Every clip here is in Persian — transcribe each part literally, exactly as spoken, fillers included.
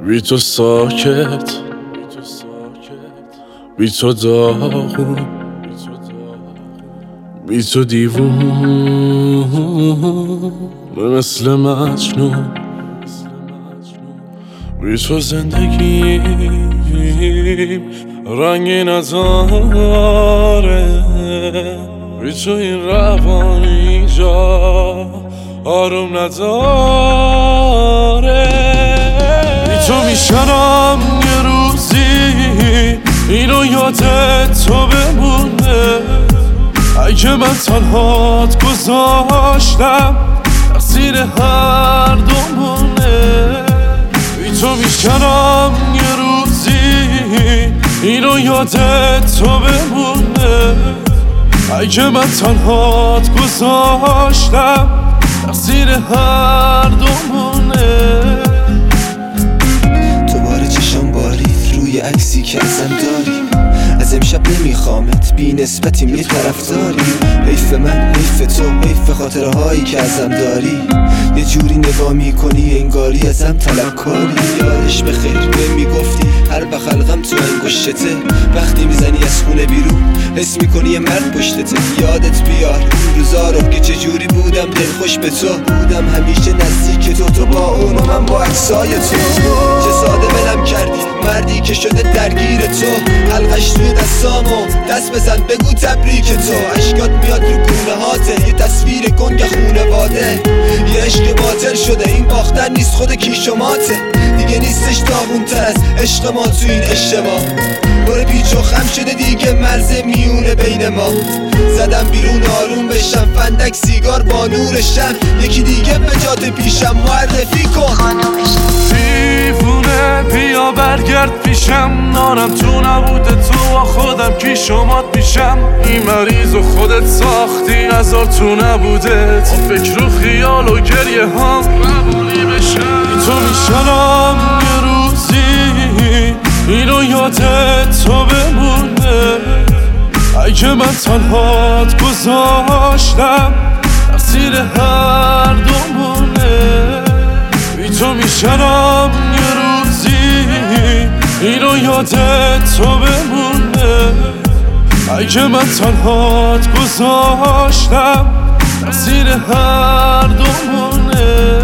بی تو ساکت، بی تو داغون، بی تو دیوون مثل مجنون. بی تو زندگیم رنگی نداره، بی تو این روان اینجا آروم نداره. بی تو میشنم یه روزی اینو یادت تو بمونه، اگه من تنهات گذاشتم تقصیر هر دومونه. بی تو میشنم یه روزی اینو یادت تو بمونه، اگه من تنهات گذاشتم تقصیر هر دومونه. تو بار چشم باریت روی عکسی که ازم داری، از امشب نمیخوامت بی نسبتیم یه طرف داری. حیف من، حیف تو، حیف خاطره هایی که ازم داری. یه جوری نگاه میکنی انگاری ازم طلبکاری. یادش بخیر بهم میگفتی هر بخلقم تو انگشتته، وقتی میزنی از خونه بیرون حس میکنی یه مرد پشتته. یادت بیار اون روزا رو که چجوری بودم دلخوش به تو بودم، همیشه نزدیک تو، تو با اون و من با عکسای تو. چه ساده ولم کردی مردی که شده درگیر تو، حلقش توی دستامو دست بزن بگو تبریک تو. اشکات میاد رو گونه هاته، یه تصویر گنگ خونواده. یه عشق باطل شده این باختن نیست خود کیش و ماته. دیگه نیستش داغون تر از عشق ما تو این اشتباه. بره پیچ و خم شده دیگه مرز میونه بین ما. زدم بیرون آروم بشم فندک سیگار با نور شم، یکی دیگه به جاده پیشم معرفی کن. دیوونه بیا برگرد پیشم، نارم تو نبوده تو با خودم کی شمات میشم. این مریض و خودت ساختی هزار تو نبوده، تا فکر و خیال و گریه هم روانی بشم. تو میشنم یه روزی اینو یادت تو بمونه، اگه من تنهات گذاشتم تقصیر هر دومونه. بی تو میشنم یه روزی اینو یادت تو بمونه، اگه من تنهات گذاشتم تقصیر هر دومونه.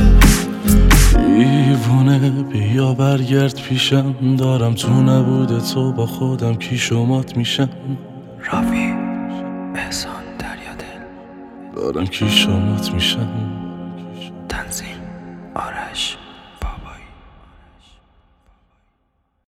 دیوونه بیا برگرد پیشم، دارم تو نبوده تو با خودم کی شمات میشم. راوی احسان دریادل، دارم کی شمات میشم. تنظیم آرش.